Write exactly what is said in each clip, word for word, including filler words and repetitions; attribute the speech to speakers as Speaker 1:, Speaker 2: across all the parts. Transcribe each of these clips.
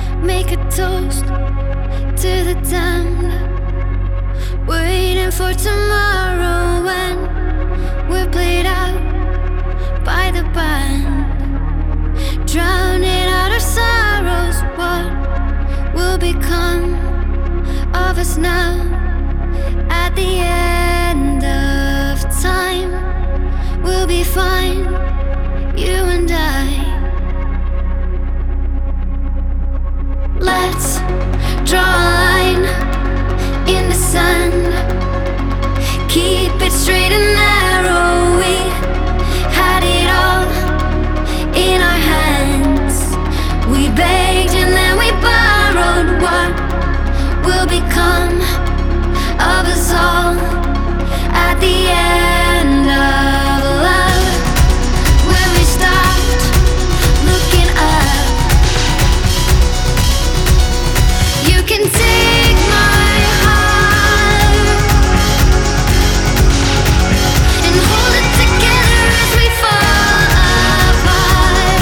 Speaker 1: Make a toast to the damned, waiting for tomorrow when we're played out by the band, drowning out our sorrows. What will become of us now at the end of time? We'll be fine, you and I. Let's draw a line in the sand, keep it straight and narrow. We had it all in our hands. We begged and then we borrowed. What will become of us all at the end of love? When we stopped looking up, you can take my heart and hold it together as we fall apart.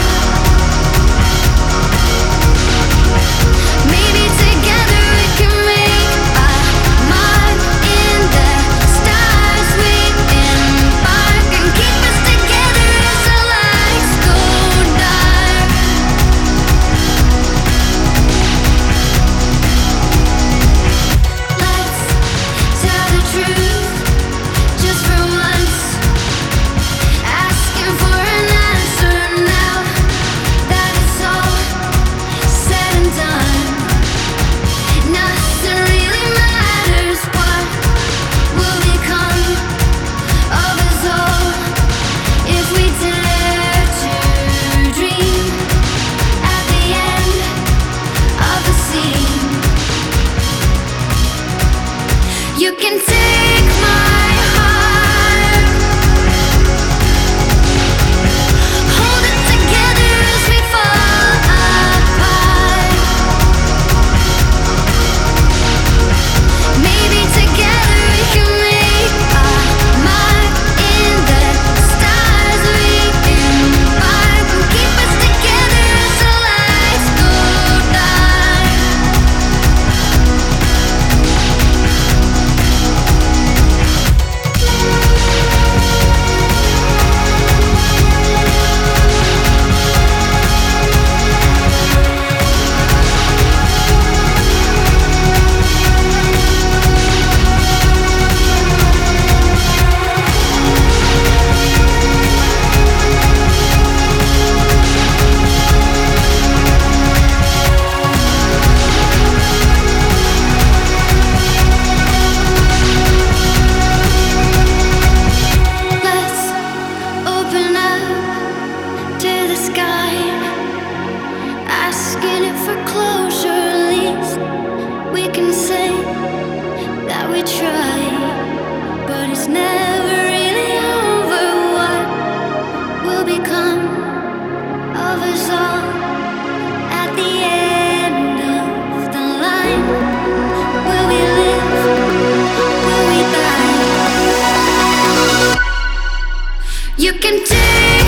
Speaker 1: Maybe together we can make a mark in the stars. We embark and keep us together as the lights go dark. Let's tell the truth just for once, asking for an answer now that it's all said and done. Nothing really matters. What will become of us all if we dare to dream at the end of the scene? You can take my heart, hold it together as we fall apart. Maybe together we can make a mark in the stars. We embark and keep us together as the lights go dark. Let's open up to the sky, asking it for closure. At least we can say that we tried, but it's never really over. What will become of us all at the end of the line? Will we live? Will we die? You can take